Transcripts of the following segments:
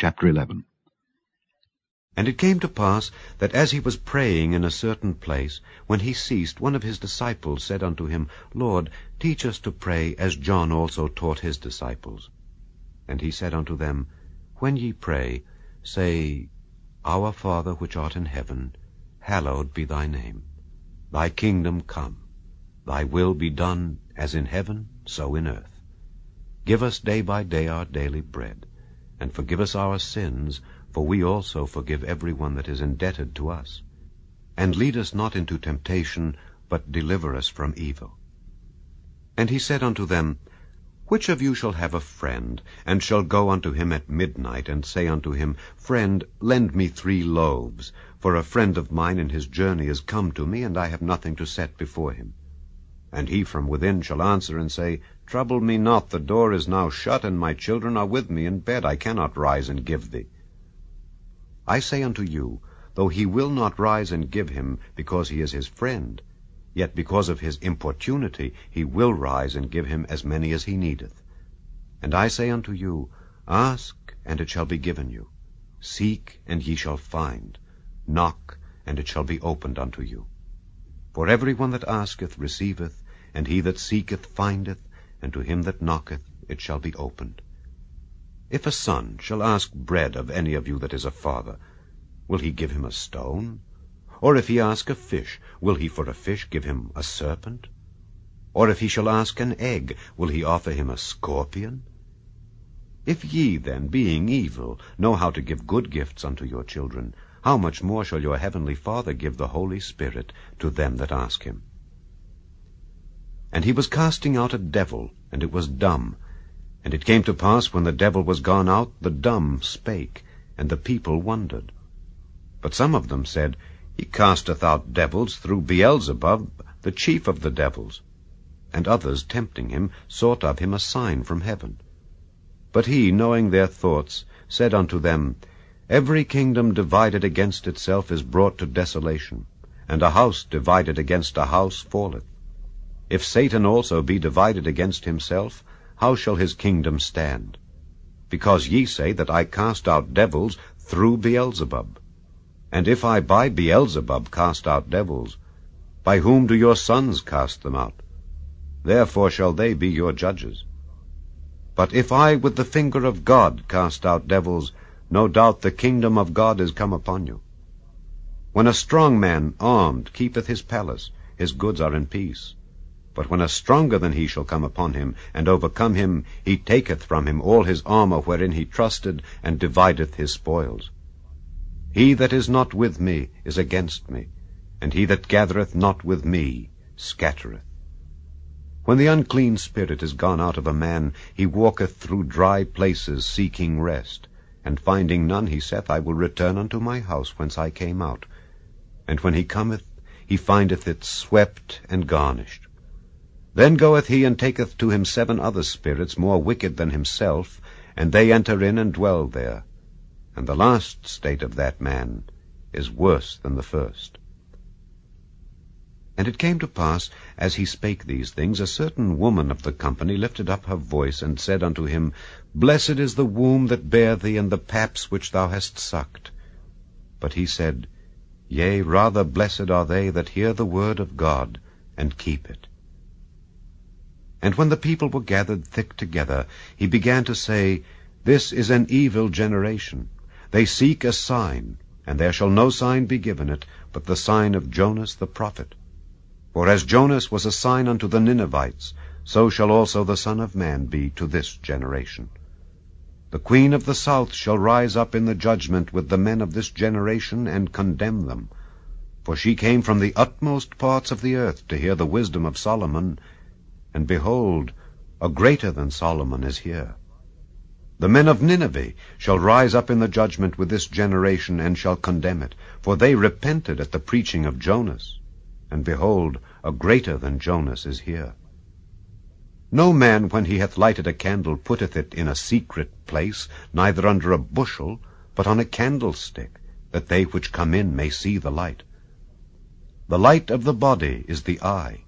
Chapter 11. And it came to pass that as he was praying in a certain place, when he ceased, one of his disciples said unto him, Lord, teach us to pray, as John also taught his disciples. And he said unto them, When ye pray, say, Our Father which art in heaven, hallowed be thy name. Thy kingdom come. Thy will be done, as in heaven, so in earth. Give us day by day our daily bread, and forgive us our sins, for we also forgive every one that is indebted to us. And lead us not into temptation, but deliver us from evil. And he said unto them, Which of you shall have a friend, and shall go unto him at midnight, and say unto him, Friend, lend me 3 loaves, for a friend of mine in his journey is come to me, and I have nothing to set before him? And he from within shall answer and say, Trouble me not, the door is now shut, and my children are with me in bed, I cannot rise and give thee. I say unto you, though he will not rise and give him, because he is his friend, yet because of his importunity he will rise and give him as many as he needeth. And I say unto you, Ask, and it shall be given you. Seek, and ye shall find. Knock, and it shall be opened unto you. For every one that asketh receiveth, and he that seeketh findeth, and to him that knocketh it shall be opened. If a son shall ask bread of any of you that is a father, will he give him a stone? Or if he ask a fish, will he for a fish give him a serpent? Or if he shall ask an egg, will he offer him a scorpion? If ye then, being evil, know how to give good gifts unto your children, how much more shall your heavenly Father give the Holy Spirit to them that ask him? And he was casting out a devil, and it was dumb. And it came to pass, when the devil was gone out, the dumb spake, and the people wondered. But some of them said, He casteth out devils through Beelzebub, the chief of the devils. And others, tempting him, sought of him a sign from heaven. But he, knowing their thoughts, said unto them, Every kingdom divided against itself is brought to desolation, and a house divided against a house falleth. If Satan also be divided against himself, how shall his kingdom stand? Because ye say that I cast out devils through Beelzebub. And if I by Beelzebub cast out devils, by whom do your sons cast them out? Therefore shall they be your judges. But if I with the finger of God cast out devils, no doubt the kingdom of God is come upon you. When a strong man armed keepeth his palace, his goods are in peace. But when a stronger than he shall come upon him, and overcome him, he taketh from him all his armor wherein he trusted, and divideth his spoils. He that is not with me is against me, and he that gathereth not with me scattereth. When the unclean spirit is gone out of a man, he walketh through dry places seeking rest, and finding none, he saith, I will return unto my house whence I came out. And when he cometh, he findeth it swept and garnished. Then goeth he and taketh to him 7 other spirits more wicked than himself, and they enter in and dwell there. And the last state of that man is worse than the first. And it came to pass, as he spake these things, a certain woman of the company lifted up her voice, and said unto him, Blessed is the womb that bare thee, and the paps which thou hast sucked. But he said, Yea, rather blessed are they that hear the word of God, and keep it. And when the people were gathered thick together, he began to say, This is an evil generation. They seek a sign, and there shall no sign be given it, but the sign of Jonas the prophet. For as Jonas was a sign unto the Ninevites, so shall also the Son of Man be to this generation. The queen of the south shall rise up in the judgment with the men of this generation, and condemn them. For she came from the utmost parts of the earth to hear the wisdom of Solomon, and behold, a greater than Solomon is here. The men of Nineveh shall rise up in the judgment with this generation, and shall condemn it. For they repented at the preaching of Jonas, and behold, a greater than Jonas is here. No man, when he hath lighted a candle, putteth it in a secret place, neither under a bushel, but on a candlestick, that they which come in may see the light. The light of the body is the eye.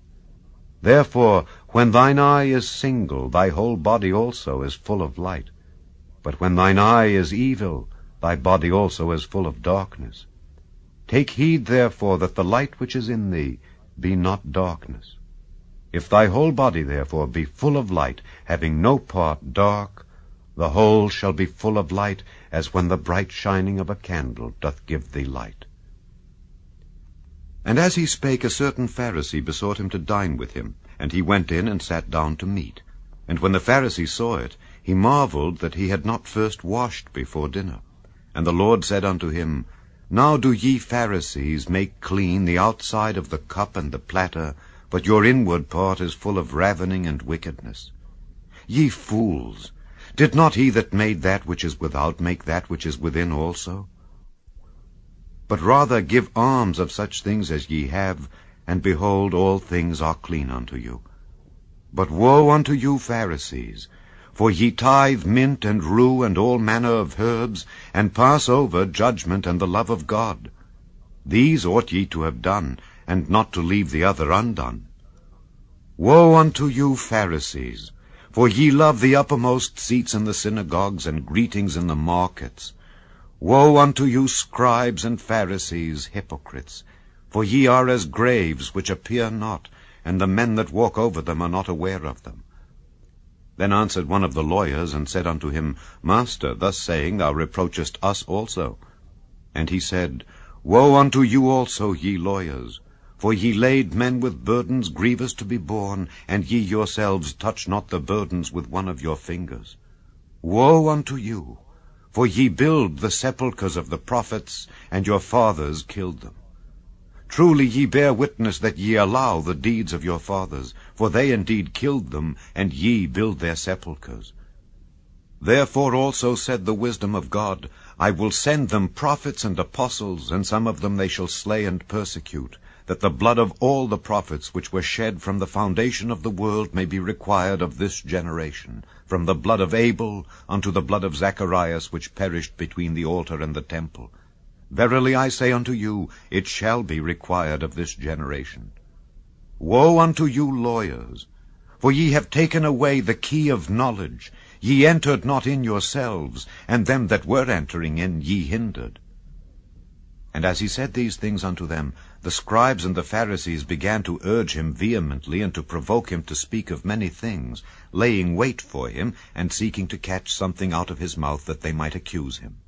Therefore, when thine eye is single, thy whole body also is full of light. But when thine eye is evil, thy body also is full of darkness. Take heed therefore that the light which is in thee be not darkness. If thy whole body therefore be full of light, having no part dark, the whole shall be full of light, as when the bright shining of a candle doth give thee light. And as he spake, a certain Pharisee besought him to dine with him, and he went in and sat down to meat. And when the Pharisee saw it, he marveled that he had not first washed before dinner. And the Lord said unto him, Now do ye Pharisees make clean the outside of the cup and the platter, but your inward part is full of ravening and wickedness. Ye fools, did not he that made that which is without make that which is within also? But rather give alms of such things as ye have, and behold, all things are clean unto you. But woe unto you, Pharisees! For ye tithe mint and rue and all manner of herbs, and pass over judgment and the love of God. These ought ye to have done, and not to leave the other undone. Woe unto you, Pharisees! For ye love the uppermost seats in the synagogues, and greetings in the markets. Woe unto you, scribes and Pharisees, hypocrites! For ye are as graves which appear not, and the men that walk over them are not aware of them. Then answered one of the lawyers, and said unto him, Master, thus saying, thou reproachest us also. And he said, Woe unto you also, ye lawyers! For ye laid men with burdens grievous to be borne, and ye yourselves touch not the burdens with one of your fingers. Woe unto you! For ye build the sepulchres of the prophets, and your fathers killed them. Truly ye bear witness that ye allow the deeds of your fathers, for they indeed killed them, and ye build their sepulchres. Therefore also said the wisdom of God, I will send them prophets and apostles, and some of them they shall slay and persecute, that the blood of all the prophets which were shed from the foundation of the world may be required of this generation, from the blood of Abel unto the blood of Zacharias, which perished between the altar and the temple. Verily I say unto you, it shall be required of this generation. Woe unto you, lawyers! For ye have taken away the key of knowledge. Ye entered not in yourselves, and them that were entering in ye hindered. And as he said these things unto them, the scribes and the Pharisees began to urge him vehemently, and to provoke him to speak of many things, laying wait for him, and seeking to catch something out of his mouth, that they might accuse him.